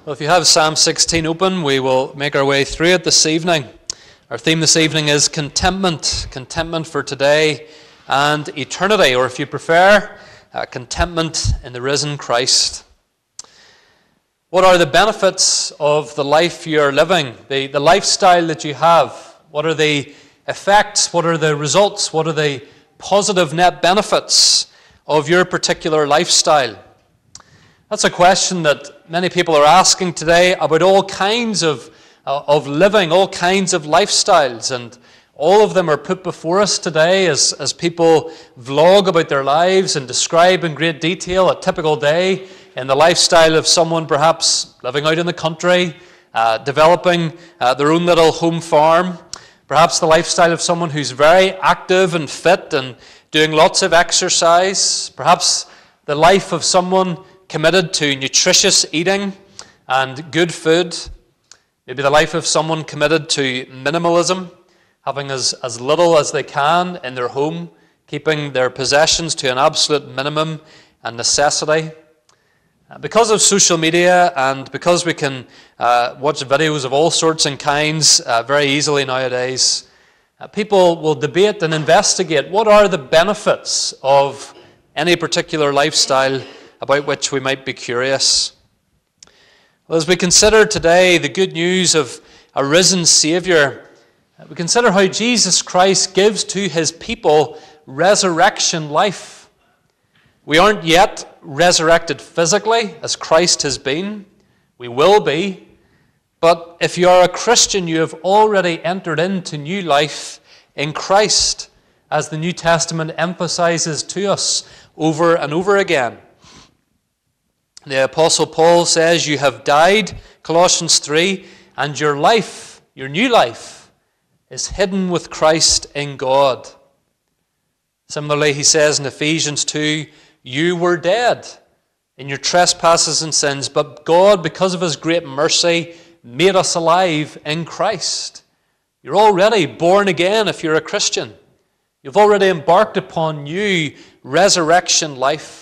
Well, if you have Psalm 16 open, we will make our way through it this evening. Our theme this evening is contentment. Contentment for today and eternity, or if you prefer, contentment in the risen Christ. What are the benefits of the life you're living, the lifestyle that you have? What are the effects? What are the results? What are the positive net benefits of your particular lifestyle? That's a question that many people are asking today about all kinds of living, all kinds of lifestyles, and all of them are put before us today as people vlog about their lives and describe in great detail a typical day in the lifestyle of someone perhaps living out in the country, developing their own little home farm, perhaps the lifestyle of someone who's very active and fit and doing lots of exercise, perhaps the life of someone committed to nutritious eating and good food, maybe the life of someone committed to minimalism, having as little as they can in their home, keeping their possessions to an absolute minimum and necessity. Because of social media and because we can watch videos of all sorts and kinds very easily nowadays, people will debate and investigate what are the benefits of any particular lifestyle about which we might be curious. Well, as we consider today the good news of a risen Saviour, we consider how Jesus Christ gives to his people resurrection life. We aren't yet resurrected physically as Christ has been. We will be. But if you are a Christian, you have already entered into new life in Christ, as the New Testament emphasizes to us over and over again. The Apostle Paul says, you have died, Colossians 3, and your life, your new life, is hidden with Christ in God. Similarly, he says in Ephesians 2, you were dead in your trespasses and sins, but God, because of his great mercy, made us alive in Christ. You're already born again if you're a Christian. You've already embarked upon new resurrection life.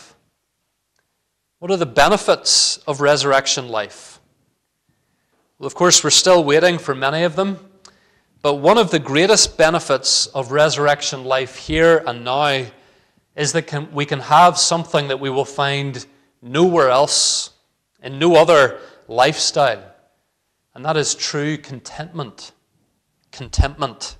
What are the benefits of resurrection life? Well, of course, we're still waiting for many of them, but one of the greatest benefits of resurrection life here and now is that we can have something that we will find nowhere else, in no other lifestyle, and that is true contentment. Contentment.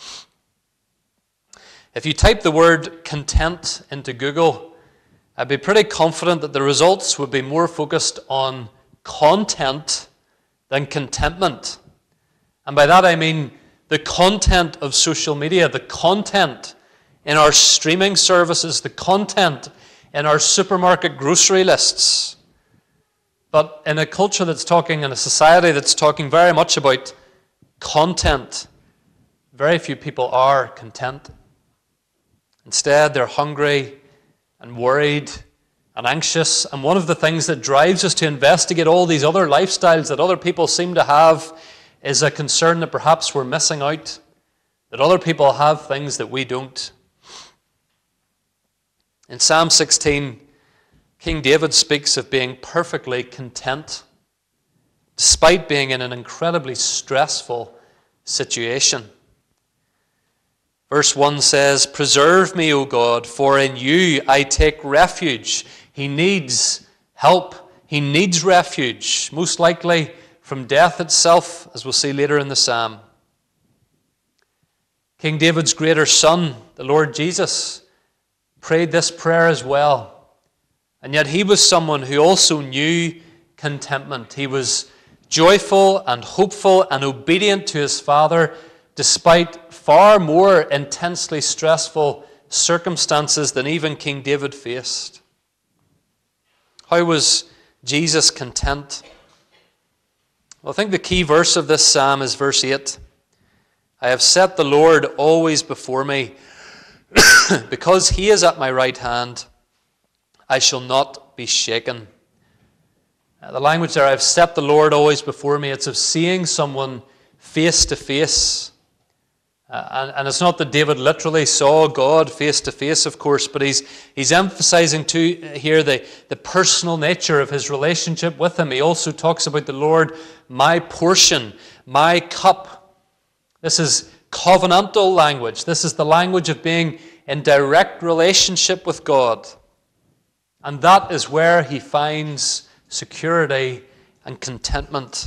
If you type the word content into Google, I'd be pretty confident that the results would be more focused on content than contentment. And by that I mean the content of social media, the content in our streaming services, the content in our supermarket grocery lists. But in a culture that's talking, in a society that's talking very much about content, very few people are content. Instead, they're hungry and worried and anxious. And one of the things that drives us to investigate all these other lifestyles that other people seem to have is a concern that perhaps we're missing out, that other people have things that we don't. In Psalm 16, King David speaks of being perfectly content, despite being in an incredibly stressful situation. Verse 1 says, preserve me, O God, for in you I take refuge. He needs help. He needs refuge, most likely from death itself, as we'll see later in the psalm. King David's greater son, the Lord Jesus, prayed this prayer as well. And yet he was someone who also knew contentment. He was joyful and hopeful and obedient to his Father, despite far more intensely stressful circumstances than even King David faced. How was Jesus content? Well, I think the key verse of this psalm is verse 8. I have set the Lord always before me. Because he is at my right hand, I shall not be shaken. The language there, I have set the Lord always before me, it's of seeing someone face to face. And it's not that David literally saw God face to face, of course, but he's emphasizing here the personal nature of his relationship with him. He also talks about the Lord, my portion, my cup. This is covenantal language. This is the language of being in direct relationship with God. And that is where he finds security and contentment.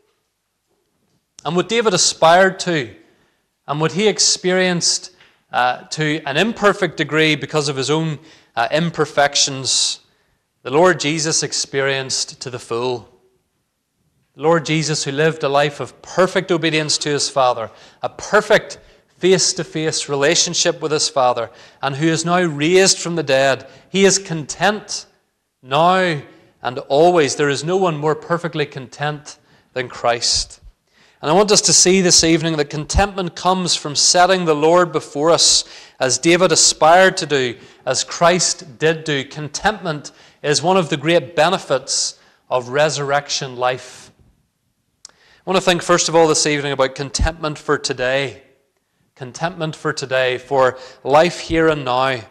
And what David aspired to, and what he experienced to an imperfect degree because of his own imperfections, the Lord Jesus experienced to the full. The Lord Jesus, who lived a life of perfect obedience to his Father, a perfect face-to-face relationship with his Father, and who is now raised from the dead, he is content now and always. There is no one more perfectly content than Christ. And I want us to see this evening that contentment comes from setting the Lord before us, as David aspired to do, as Christ did do. Contentment is one of the great benefits of resurrection life. I want to think first of all this evening about contentment for today. Contentment for today, for life here and now.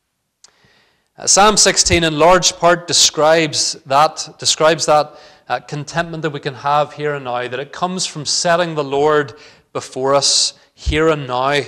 Psalm 16 in large part describes that contentment that we can have here and now, that it comes from setting the Lord before us here and now.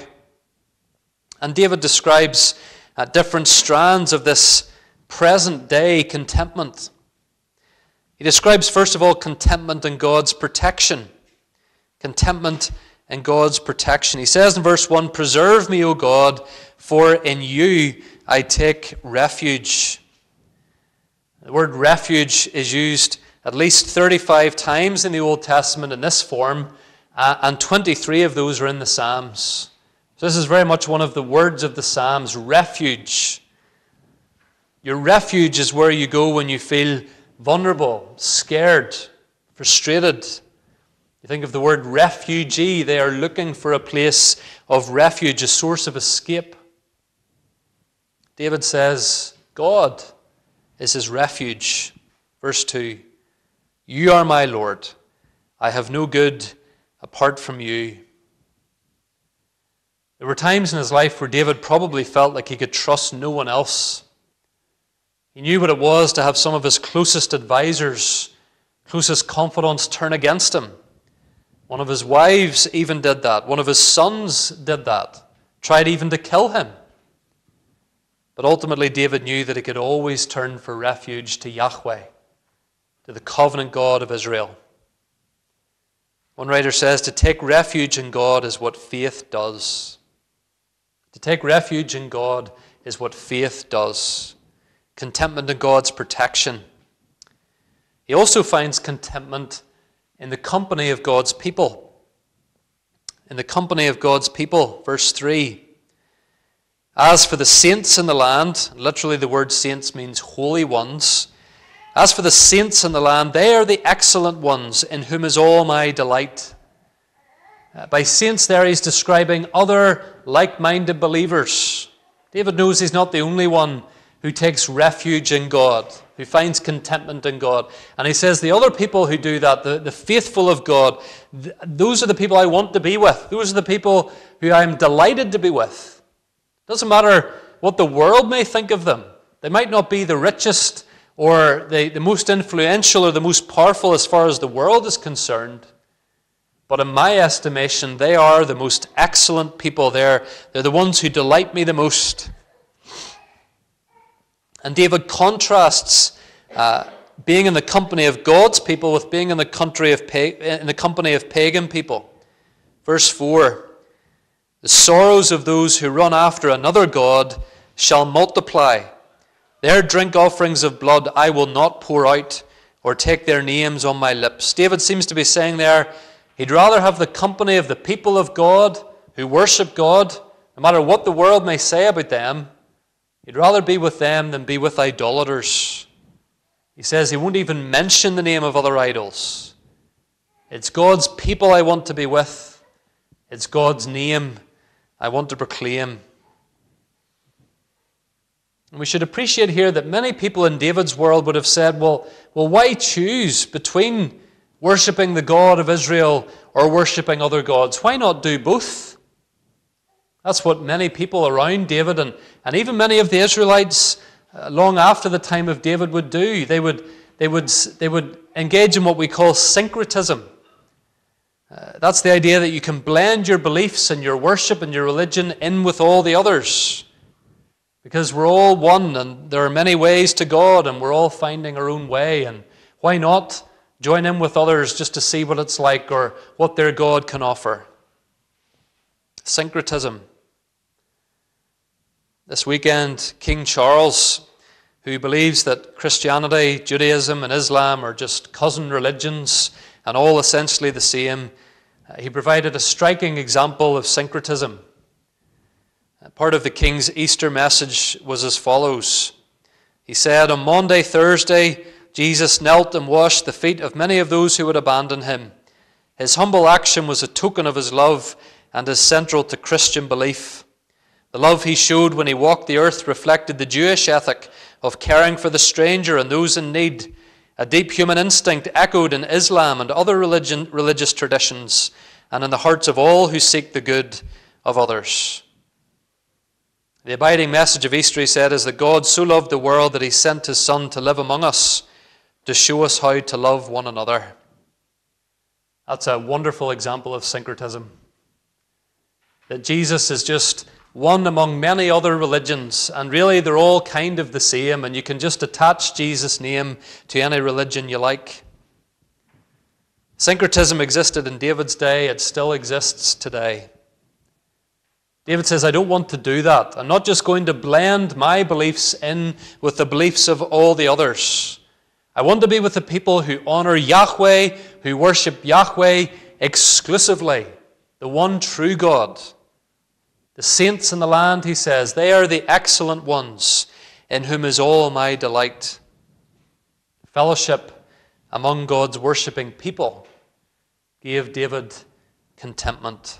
And David describes different strands of this present day contentment. He describes, first of all, contentment in God's protection. Contentment in God's protection. He says in verse 1, "Preserve me, O God, for in you I take refuge." The word refuge is used at least 35 times in the Old Testament in this form, and 23 of those are in the Psalms. So this is very much one of the words of the Psalms, refuge. Your refuge is where you go when you feel vulnerable, scared, frustrated. You think of the word refugee, they are looking for a place of refuge, a source of escape. David says, God is his refuge. Verse 2, "You are my Lord. I have no good apart from you." There were times in his life where David probably felt like he could trust no one else. He knew what it was to have some of his closest advisors, closest confidants turn against him. One of his wives even did that. One of his sons did that, tried even to kill him. But ultimately, David knew that he could always turn for refuge to Yahweh, to the covenant God of Israel. One writer says, to take refuge in God is what faith does. To take refuge in God is what faith does. Contentment in God's protection. He also finds contentment in the company of God's people. In the company of God's people. Verse 3. As for the saints in the land, literally the word saints means holy ones. As for the saints in the land, they are the excellent ones, in whom is all my delight. By saints there he's describing other like-minded believers. David knows he's not the only one who takes refuge in God, who finds contentment in God. And he says the other people who do that, the faithful of God, those are the people I want to be with. Those are the people who I'm delighted to be with. It doesn't matter what the world may think of them. They might not be the richest or the most influential or the most powerful as far as the world is concerned. But in my estimation, they are the most excellent people. They're the ones who delight me the most. And David contrasts being in the company of God's people with being in the company of pagan people. Verse 4, the sorrows of those who run after another god shall multiply. Their drink offerings of blood I will not pour out, or take their names on my lips. David seems to be saying there, he'd rather have the company of the people of God who worship God, no matter what the world may say about them. He'd rather be with them than be with idolaters. He says he won't even mention the name of other idols. It's God's people I want to be with. It's God's name I want to proclaim. And we should appreciate here that many people in David's world would have said, well, why choose between worshipping the God of Israel or worshipping other gods? Why not do both? That's what many people around David and even many of the Israelites long after the time of David would do. They would engage in what we call syncretism. That's the idea that you can blend your beliefs and your worship and your religion in with all the others. Because we're all one and there are many ways to God and we're all finding our own way. And why not join in with others just to see what it's like or what their God can offer? Syncretism. This weekend, King Charles, who believes that Christianity, Judaism, and Islam are just cousin religions and all essentially the same, he provided a striking example of syncretism. Part of the King's Easter message was as follows. He said, "On Maundy Thursday, Jesus knelt and washed the feet of many of those who would abandon him. His humble action was a token of his love and is central to Christian belief. The love he showed when he walked the earth reflected the Jewish ethic of caring for the stranger and those in need, a deep human instinct echoed in Islam and other religious traditions, and in the hearts of all who seek the good of others." The abiding message of Easter, he said, is that God so loved the world that he sent his Son to live among us, to show us how to love one another. That's a wonderful example of syncretism. That Jesus is just one among many other religions, and really they're all kind of the same, and you can just attach Jesus' name to any religion you like. Syncretism existed in David's day, it still exists today. David says, I don't want to do that. I'm not just going to blend my beliefs in with the beliefs of all the others. I want to be with the people who honor Yahweh, who worship Yahweh exclusively, the one true God. The saints in the land, he says, they are the excellent ones, in whom is all my delight. Fellowship among God's worshipping people gave David contentment.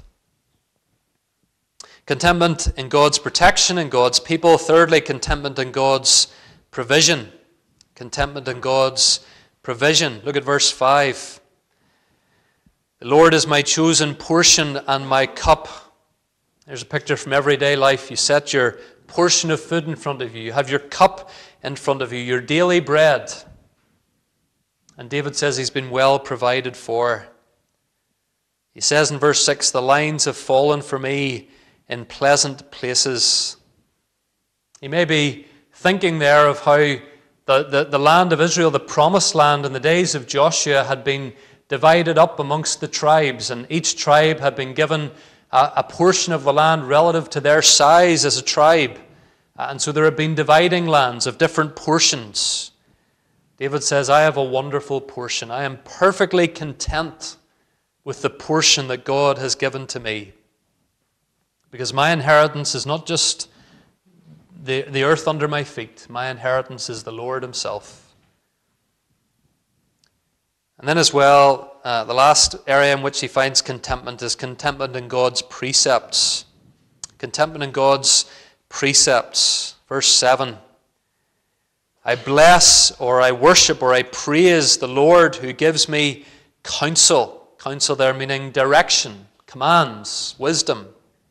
Contentment in God's protection and God's people. Thirdly, contentment in God's provision. Contentment in God's provision. Look at verse 5. The Lord is my chosen portion and my cup. There's a picture from everyday life. You set your portion of food in front of you. You have your cup in front of you, your daily bread. And David says he's been well provided for. He says in verse 6, the lines have fallen for me in pleasant places. You may be thinking there of how the land of Israel, the promised land in the days of Joshua, had been divided up amongst the tribes, and each tribe had been given a portion of the land relative to their size as a tribe. And so there have been dividing lands of different portions. David says, I have a wonderful portion. I am perfectly content with the portion that God has given to me. Because my inheritance is not just the earth under my feet. My inheritance is the Lord himself. And then as well, the last area in which he finds contentment is contentment in God's precepts. Contentment in God's precepts. Verse 7. I bless or I worship or I praise the Lord who gives me counsel. Counsel there meaning direction, commands, wisdom.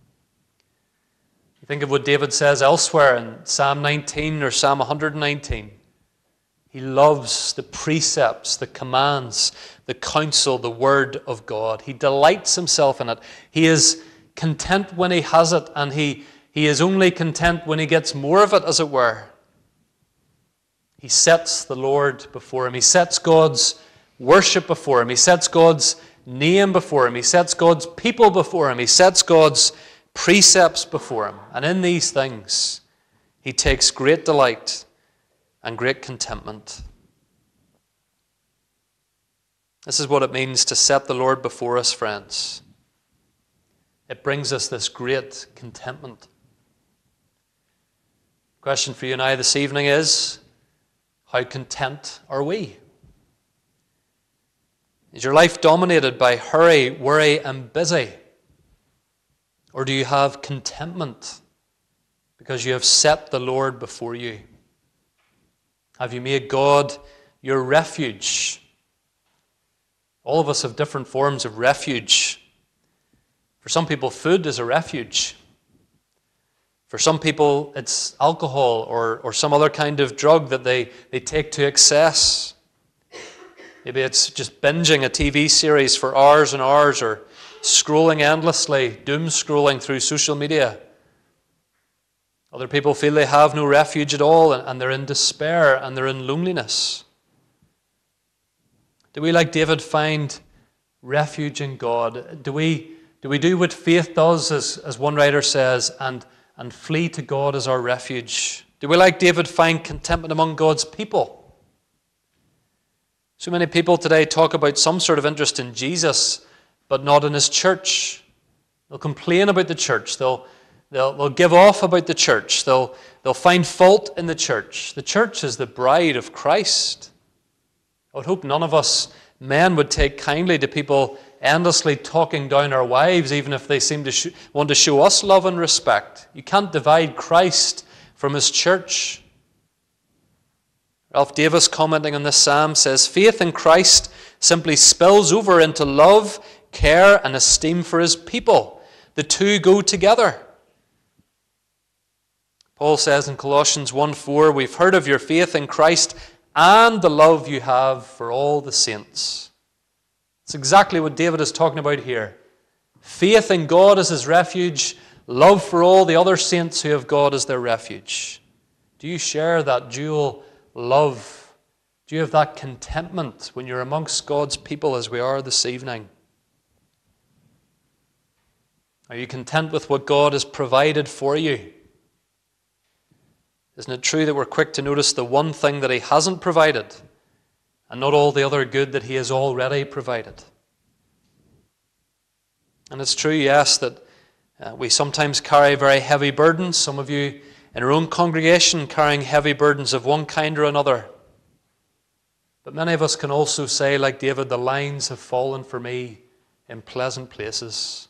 You think of what David says elsewhere in Psalm 19 or Psalm 119. He loves the precepts, the commands, the counsel, the word of God. He delights himself in it. He is content when he has it, and he is only content when he gets more of it, as it were. He sets the Lord before him. He sets God's worship before him. He sets God's name before him. He sets God's people before him. He sets God's precepts before him. And in these things, he takes great delight and great contentment. This is what it means to set the Lord before us, friends. It brings us this great contentment. The question for you and I this evening is, how content are we? Is your life dominated by hurry, worry, and busy? Or do you have contentment because you have set the Lord before you? Have you made God your refuge? All of us have different forms of refuge. For some people, food is a refuge. For some people, it's alcohol or some other kind of drug that they take to excess. Maybe it's just binging a TV series for hours and hours, or scrolling endlessly, doom scrolling through social media. Other people feel they have no refuge at all, and they're in despair and they're in loneliness. Do we, like David, find refuge in God? Do we do what faith does, as one writer says, and flee to God as our refuge? Do we, like David, find contentment among God's people? So many people today talk about some sort of interest in Jesus, but not in his church. They'll complain about the church. They'll give off about the church. They'll find fault in the church. The church is the bride of Christ. I would hope none of us men would take kindly to people endlessly talking down our wives, even if they seem to want to show us love and respect. You can't divide Christ from his church. Ralph Davis, commenting on this psalm, says, faith in Christ simply spills over into love, care, and esteem for his people. The two go together. Paul says in Colossians 1:4, we've heard of your faith in Christ and the love you have for all the saints. It's exactly what David is talking about here. Faith in God as his refuge, love for all the other saints who have God as their refuge. Do you share that dual love? Do you have that contentment when you're amongst God's people as we are this evening? Are you content with what God has provided for you? Isn't it true that we're quick to notice the one thing that he hasn't provided and not all the other good that he has already provided? And it's true, yes, that we sometimes carry very heavy burdens. Some of you in our own congregation carrying heavy burdens of one kind or another. But many of us can also say, like David, the lines have fallen for me in pleasant places.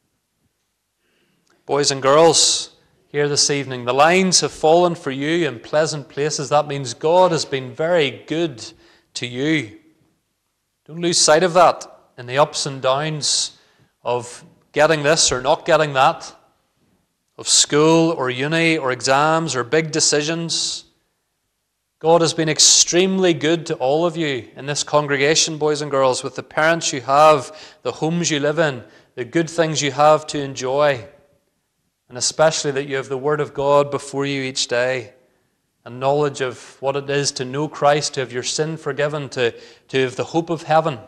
Boys and girls, here this evening, the lines have fallen for you in pleasant places. That means God has been very good to you. Don't lose sight of that in the ups and downs of getting this or not getting that, of school or uni or exams or big decisions. God has been extremely good to all of you in this congregation, boys and girls, with the parents you have, the homes you live in, the good things you have to enjoy, and especially that you have the Word of God before you each day, and knowledge of what it is to know Christ, to have your sin forgiven, to have the hope of heaven.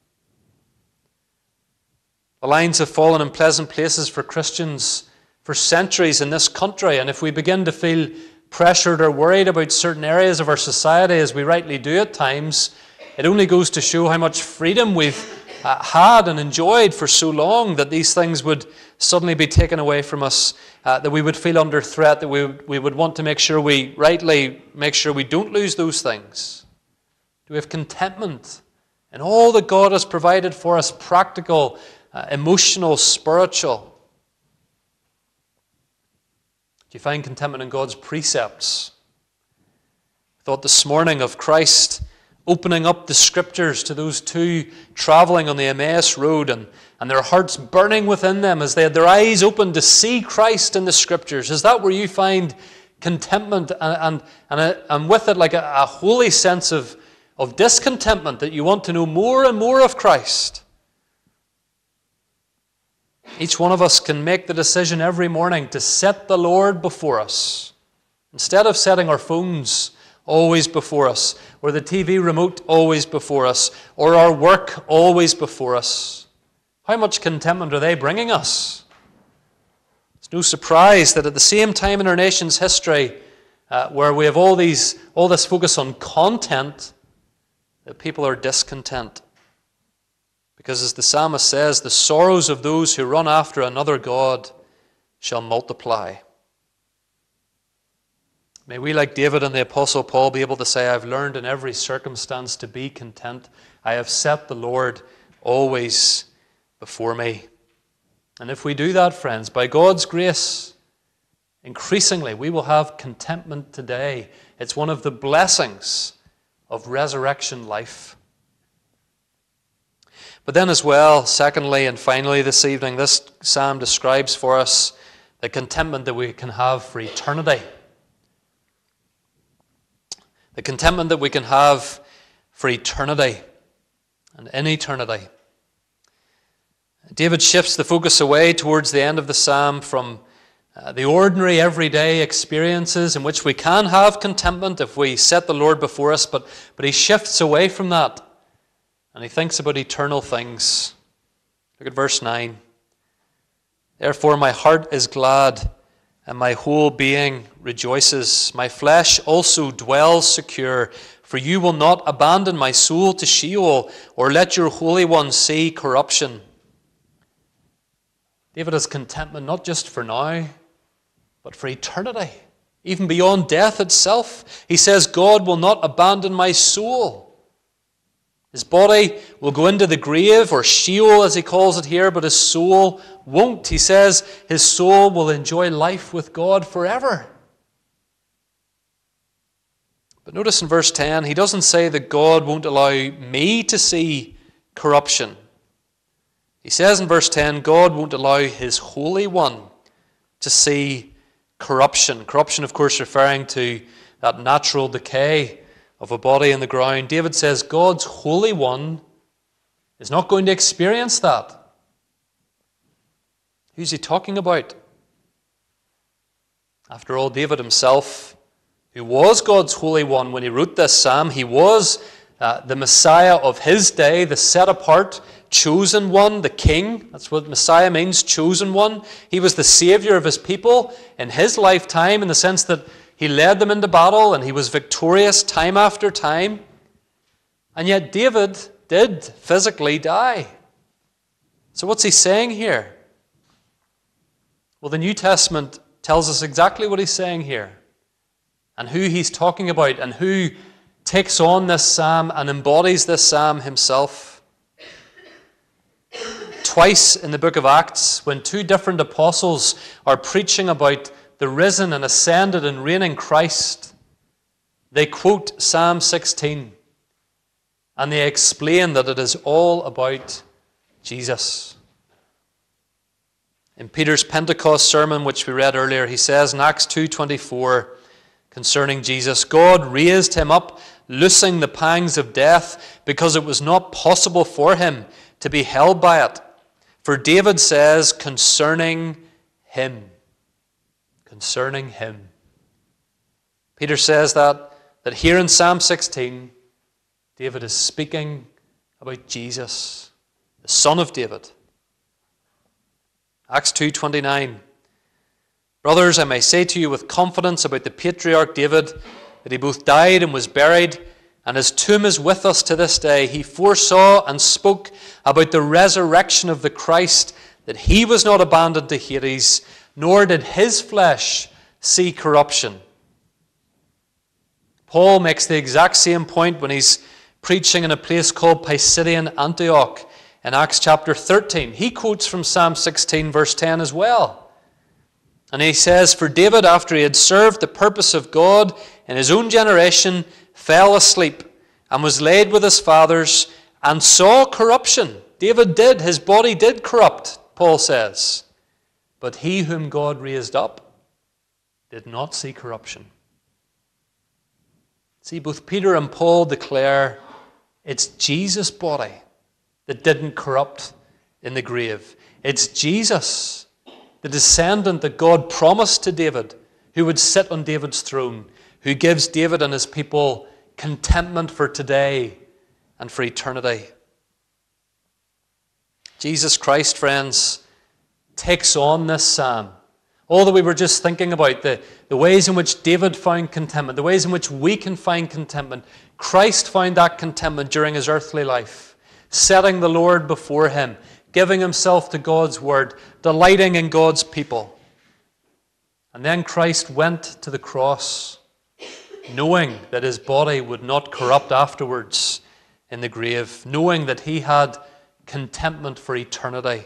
The lines have fallen in pleasant places for Christians for centuries in this country, and if we begin to feel pressured or worried about certain areas of our society, as we rightly do at times, it only goes to show how much freedom we've had and enjoyed for so long, that these things would suddenly be taken away from us, that we would feel under threat, that we would want to make sure we don't lose those things. Do we have contentment in all that God has provided for us, practical, emotional, spiritual? Do you find contentment in God's precepts? I thought this morning of Christ opening up the Scriptures to those two traveling on the Emmaus Road, and their hearts burning within them as they had their eyes open to see Christ in the Scriptures. Is that where you find contentment and with it like a holy sense of discontentment, that you want to know more and more of Christ? Each one of us can make the decision every morning to set the Lord before us. Instead of setting our phones always before us, or the TV remote always before us, or our work always before us. How much contentment are they bringing us? It's no surprise that at the same time in our nation's history, where we have all this focus on content, that people are discontent. Because as the psalmist says, the sorrows of those who run after another God shall multiply. May we, like David and the Apostle Paul, be able to say, I've learned in every circumstance to be content. I have set the Lord always before me. And if we do that, friends, by God's grace, increasingly we will have contentment today. It's one of the blessings of resurrection life. But then as well, secondly and finally this evening, this psalm describes for us the contentment that we can have for eternity. The contentment that we can have for eternity and in eternity. David shifts the focus away towards the end of the psalm from the ordinary, everyday experiences in which we can have contentment if we set the Lord before us, but he shifts away from that and he thinks about eternal things. Look at verse 9. Therefore my heart is glad and my whole being rejoices. My flesh also dwells secure, for you will not abandon my soul to Sheol or let your Holy One see corruption. David has contentment not just for now, but for eternity, even beyond death itself. He says, God will not abandon my soul. His body will go into the grave, or Sheol as he calls it here, but his soul won't. He says his soul will enjoy life with God forever. But notice in verse 10, he doesn't say that God won't allow me to see corruption. He says in verse 10, God won't allow his Holy One to see corruption. Corruption, of course, referring to that natural decay of a body in the ground. David says God's Holy One is not going to experience that. Who's he talking about? After all, David himself, who was God's Holy One when he wrote this psalm, he was the Messiah of his day, the set-apart, chosen one, the king. That's what Messiah means, chosen one. He was the Savior of his people in his lifetime, in the sense that he led them into battle and he was victorious time after time. And yet David did physically die. So what's he saying here? Well, the New Testament tells us exactly what he's saying here, and who he's talking about, and who takes on this psalm and embodies this psalm himself. Twice in the book of Acts, when two different apostles are preaching about the risen and ascended and reigning Christ, they quote Psalm 16, and they explain that it is all about Jesus. In Peter's Pentecost sermon, which we read earlier, he says in Acts 2:24 concerning Jesus, God raised him up, loosing the pangs of death, because it was not possible for him to be held by it. For David says concerning him. Concerning him. Peter says that here in Psalm 16, David is speaking about Jesus, the Son of David. Acts 2:29. Brothers, I may say to you with confidence about the patriarch David, that he both died and was buried, and his tomb is with us to this day. He foresaw and spoke about the resurrection of the Christ, that he was not abandoned to Hades, nor did his flesh see corruption. Paul makes the exact same point when he's preaching in a place called Pisidian Antioch in Acts chapter 13. He quotes from Psalm 16 verse 10 as well. And he says, for David, after he had served the purpose of God in his own generation, fell asleep and was laid with his fathers and saw corruption. David did, his body did corrupt, Paul says. But he whom God raised up did not see corruption. See, both Peter and Paul declare it's Jesus' body that didn't corrupt in the grave. It's Jesus, the descendant that God promised to David, who would sit on David's throne, who gives David and his people contentment for today and for eternity. Jesus Christ, friends, takes on this psalm. All that we were just thinking about, the ways in which David found contentment, the ways in which we can find contentment. Christ found that contentment during his earthly life, setting the Lord before him, giving himself to God's word, delighting in God's people. And then Christ went to the cross, knowing that his body would not corrupt afterwards in the grave, knowing that he had contentment for eternity.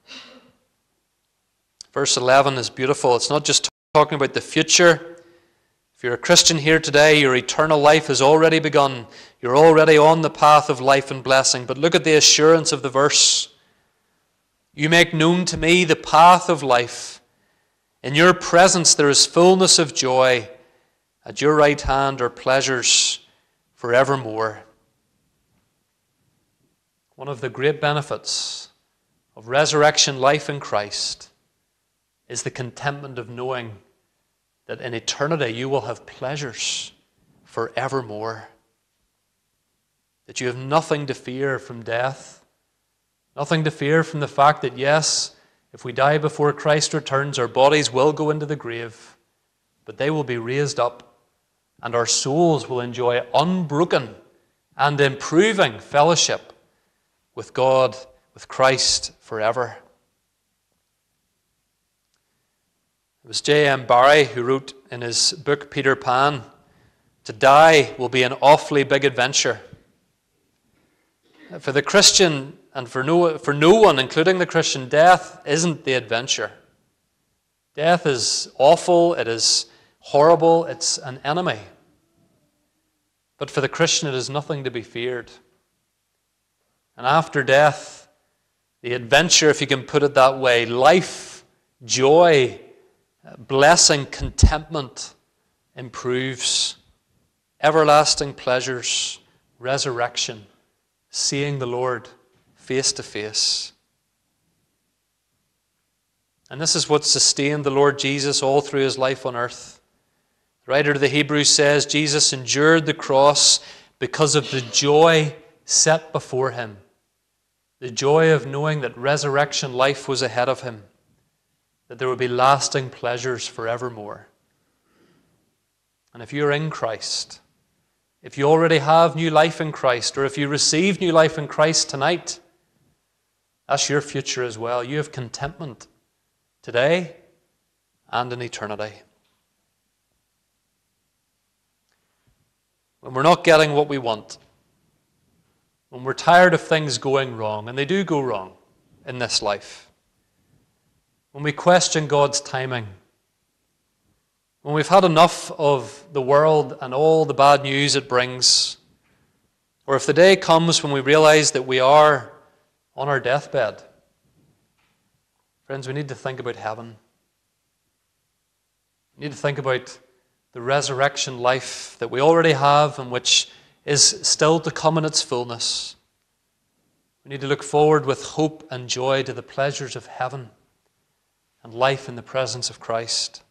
Verse 11 is beautiful. It's not just talking about the future. If you're a Christian here today, your eternal life has already begun. You're already on the path of life and blessing. But look at the assurance of the verse. You make known to me the path of life. In your presence there is fullness of joy. At your right hand are pleasures forevermore. One of the great benefits of resurrection life in Christ is the contentment of knowing that in eternity you will have pleasures forevermore. That you have nothing to fear from death, nothing to fear from the fact that, yes, if we die before Christ returns, our bodies will go into the grave, but they will be raised up, and our souls will enjoy unbroken and improving fellowship with God, with Christ forever. It was J.M. Barrie who wrote in his book Peter Pan, "To die will be an awfully big adventure." For the Christian, and for no one, including the Christian, death isn't the adventure. Death is awful, it is horrible, it's an enemy. But for the Christian, it is nothing to be feared. And after death, the adventure, if you can put it that way, life, joy, blessing, contentment improves. Everlasting pleasures, resurrection, seeing the Lord face to face. And this is what sustained the Lord Jesus all through his life on earth. The writer to the Hebrews says Jesus endured the cross because of the joy set before him. The joy of knowing that resurrection life was ahead of him, that there would be lasting pleasures forevermore. And if you're in Christ, if you already have new life in Christ, or if you receive new life in Christ tonight, that's your future as well. You have contentment today and in eternity. When we're not getting what we want, when we're tired of things going wrong, and they do go wrong in this life, when we question God's timing, when we've had enough of the world and all the bad news it brings, or if the day comes when we realize that we are on our deathbed, friends, we need to think about heaven. We need to think about the resurrection life that we already have and which is still to come in its fullness. We need to look forward with hope and joy to the pleasures of heaven and life in the presence of Christ.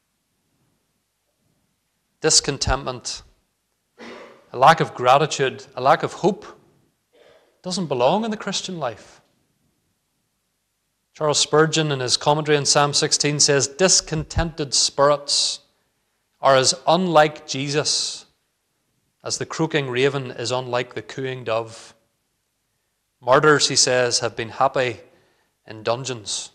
Discontentment, a lack of gratitude, a lack of hope doesn't belong in the Christian life. Charles Spurgeon, in his commentary on Psalm 16, says, "Discontented spirits are as unlike Jesus as the croaking raven is unlike the cooing dove. Martyrs," he says, "have been happy in dungeons."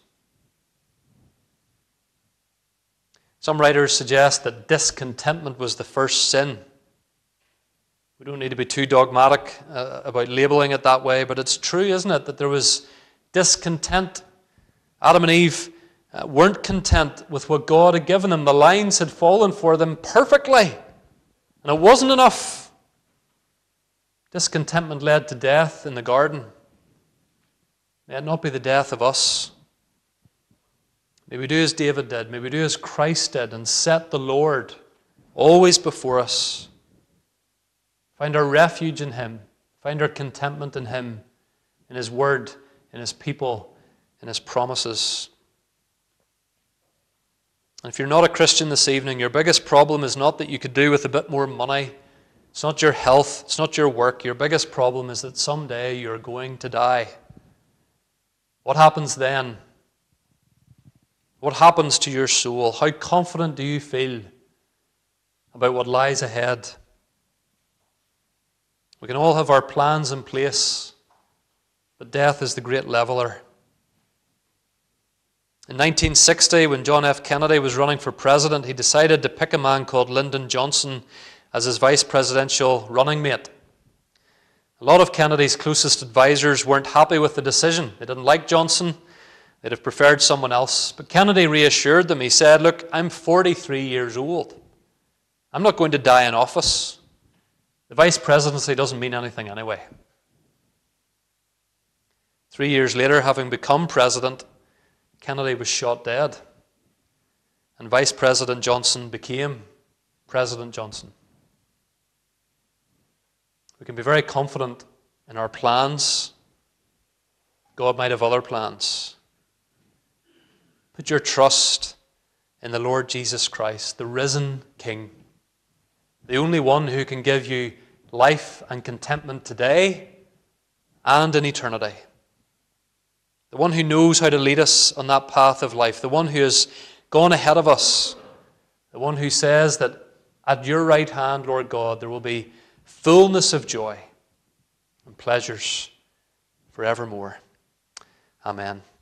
Some writers suggest that discontentment was the first sin. We don't need to be too dogmatic about labeling it that way, but it's true, isn't it, that there was discontent. Adam and Eve weren't content with what God had given them. The lines had fallen for them perfectly, and it wasn't enough. Discontentment led to death in the garden. May it not be the death of us. May we do as David did. May we do as Christ did and set the Lord always before us. Find our refuge in Him. Find our contentment in Him, in His Word, in His people, in His promises. And if you're not a Christian this evening, your biggest problem is not that you could do with a bit more money. It's not your health. It's not your work. Your biggest problem is that someday you're going to die. What happens then? What happens to your soul? How confident do you feel about what lies ahead? We can all have our plans in place, but death is the great leveler. In 1960, when John F. Kennedy was running for president, he decided to pick a man called Lyndon Johnson as his vice presidential running mate. A lot of Kennedy's closest advisors weren't happy with the decision. They didn't like Johnson. They'd have preferred someone else. But Kennedy reassured them. He said, "Look, I'm 43 years old. I'm not going to die in office. The vice presidency doesn't mean anything anyway." 3 years later, having become president, Kennedy was shot dead. and Vice President Johnson became President Johnson. We can be very confident in our plans. God might have other plans. Put your trust in the Lord Jesus Christ, the risen King, the only one who can give you life and contentment today and in eternity. The one who knows how to lead us on that path of life, the one who has gone ahead of us, the one who says that at your right hand, Lord God, there will be fullness of joy and pleasures forevermore. Amen.